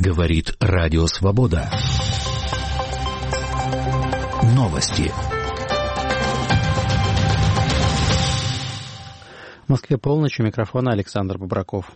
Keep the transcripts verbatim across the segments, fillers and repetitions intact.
Говорит Радио Свобода. Новости. В Москве полночь, у микрофона Александр Бобраков.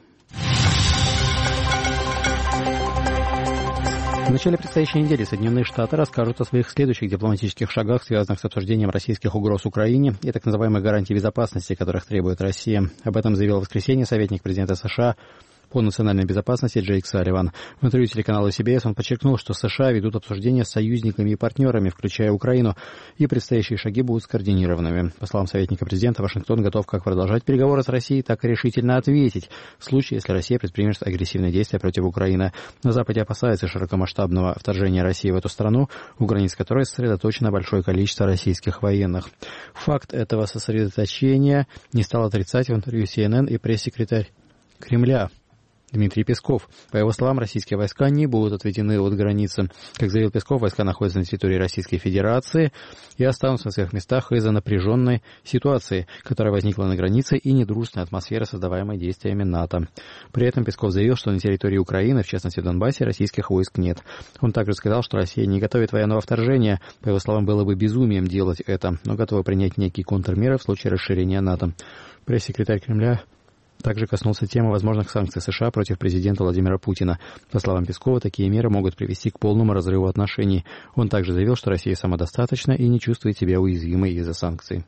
В начале предстоящей недели Соединенные Штаты расскажут о своих следующих дипломатических шагах, связанных с обсуждением российских угроз Украине и так называемых гарантий безопасности, которых требует Россия. Об этом заявил в воскресенье советник президента США по национальной безопасности Джейк Салливан. В интервью телеканалу си би эс он подчеркнул, что США ведут обсуждения с союзниками и партнерами, включая Украину, и предстоящие шаги будут скоординированными. По словам советника президента, Вашингтон готов как продолжать переговоры с Россией, так и решительно ответить в случае, если Россия предпримет агрессивные действия против Украины. На Западе опасаются широкомасштабного вторжения России в эту страну, у границ которой сосредоточено большое количество российских военных. Факт этого сосредоточения не стал отрицать в интервью си эн эн и пресс-секретарь Кремля Дмитрий Песков. По его словам, российские войска не будут отведены от границы. Как заявил Песков, войска находятся на территории Российской Федерации и останутся на своих местах из-за напряженной ситуации, которая возникла на границе, и недружественной атмосферы, создаваемой действиями НАТО. При этом Песков заявил, что на территории Украины, в частности в Донбассе, российских войск нет. Он также сказал, что Россия не готовит военного вторжения. По его словам, было бы безумием делать это, но готова принять некие контрмеры в случае расширения НАТО. Пресс-секретарь Кремля также коснулся темы возможных санкций США против президента Владимира Путина. По словам Пескова, такие меры могут привести к полному разрыву отношений. Он также заявил, что Россия самодостаточна и не чувствует себя уязвимой из-за санкций.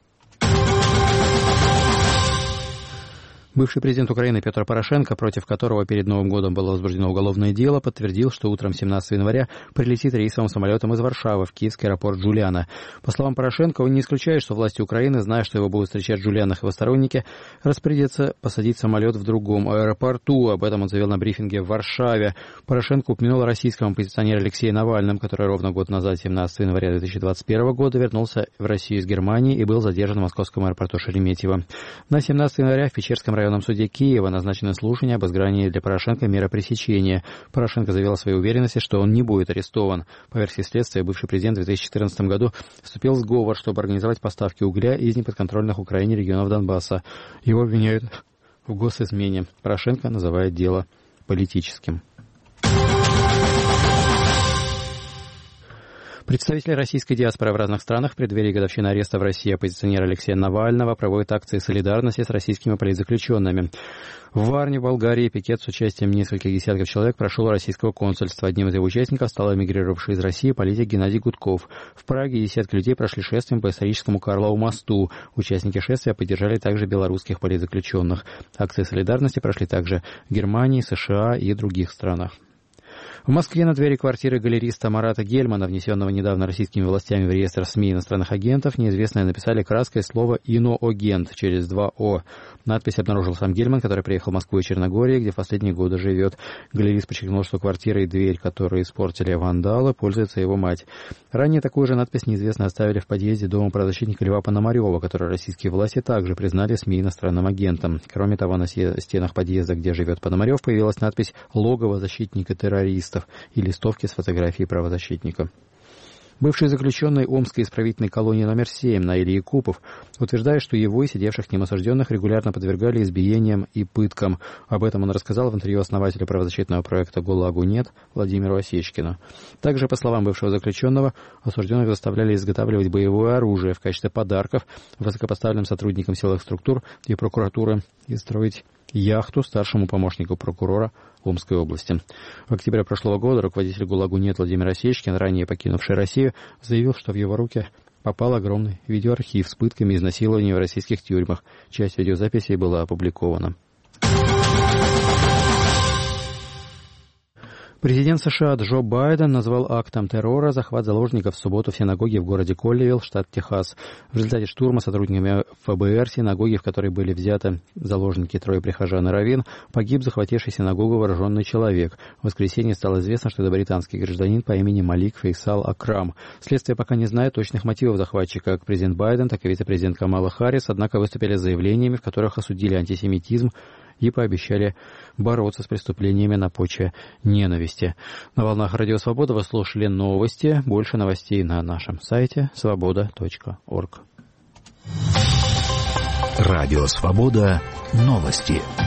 Бывший президент Украины Петр Порошенко, против которого перед Новым годом было возбуждено уголовное дело, подтвердил, что утром семнадцатого января прилетит рейсовым самолетом из Варшавы в киевский аэропорт Джулиана. По словам Порошенко, он не исключает, что власти Украины, зная, что его будут встречать в Джулианах его сторонники, распорядятся посадить самолет в другом аэропорту. Об этом он заявил на брифинге в Варшаве. Порошенко упомянул о российском оппозиционере Алексее Навальном, который ровно год назад, семнадцатого января две тысячи двадцать первого года, вернулся в Россию из Германии и был задержан в московском аэропорту Шереметьево. На семнадцатого января в Печерском районе В районном суде Киева назначено слушание об изгнании для Порошенко меры пресечения. Порошенко заявил о своей уверенности, что он не будет арестован. По версии следствия, бывший президент в две тысячи четырнадцатом году вступил в сговор, чтобы организовать поставки угля из неподконтрольных Украине регионов Донбасса. Его обвиняют в госизмене. Порошенко называет дело политическим. Представители российской диаспоры в разных странах в преддверии годовщины ареста в России оппозиционера Алексея Навального проводят акции солидарности с российскими политзаключенными. В Варне, в Болгарии, пикет с участием нескольких десятков человек прошел у российского консульства. Одним из его участников стал эмигрировавший из России политик Геннадий Гудков. В Праге десятки людей прошли шествием по историческому Карлову мосту. Участники шествия поддержали также белорусских политзаключенных. Акции солидарности прошли также в Германии, США и других странах. В Москве на двери квартиры галериста Марата Гельмана, внесенного недавно российскими властями в реестр СМИ иностранных агентов, неизвестные написали краской слово «иноагент» через два «о». Надпись обнаружил сам Гельман, который приехал в Москву и Черногорию, где в последние годы живет. Галерист подчеркнул, что квартира и дверь, которые испортили вандалы, пользуется его мать. Ранее такую же надпись неизвестные оставили в подъезде дома правозащитника Льва Пономарева, который российские власти также признали СМИ иностранным агентом. Кроме того, на стенах подъезда, где живет Пономарев, появилась надпись «Логово защитника террористов» и листовки с фотографией правозащитника. Бывший заключенный Омской исправительной колонии номер семь Наиль Якупов утверждает, что его и сидевших к ним осужденных регулярно подвергали избиениям и пыткам. Об этом он рассказал в интервью основателю правозащитного проекта «ГУЛАГу нет» Владимиру Осечкину. Также, по словам бывшего заключенного, осужденных заставляли изготавливать боевое оружие в качестве подарков высокопоставленным сотрудникам силовых структур и прокуратуры и строить яхту старшему помощнику прокурора Омской области. В октябре прошлого года руководитель ГУЛАГу нет Владимир Осечкин, ранее покинувший Россию, заявил, что в его руки попал огромный видеоархив с пытками и изнасилованиями в российских тюрьмах. Часть видеозаписей была опубликована. Президент США Джо Байден назвал актом террора захват заложников в субботу в синагоге в городе Колливилл, штат Техас. В результате штурма сотрудниками эф бэ эр синагоги, в которой были взяты заложники трое прихожан и раввин, погиб захвативший синагогу вооруженный человек. В воскресенье стало известно, что это британский гражданин по имени Малик Фейсал Акрам. Следствие пока не знает точных мотивов захватчика. Как президент Байден, так и вице-президент Камала Харрис, однако, выступили с заявлениями, в которых осудили антисемитизм и пообещали бороться с преступлениями на почве ненависти. На волнах Радио Свобода вы слушали новости. Больше новостей на нашем сайте свобода точка орг. Радио Свобода. Новости.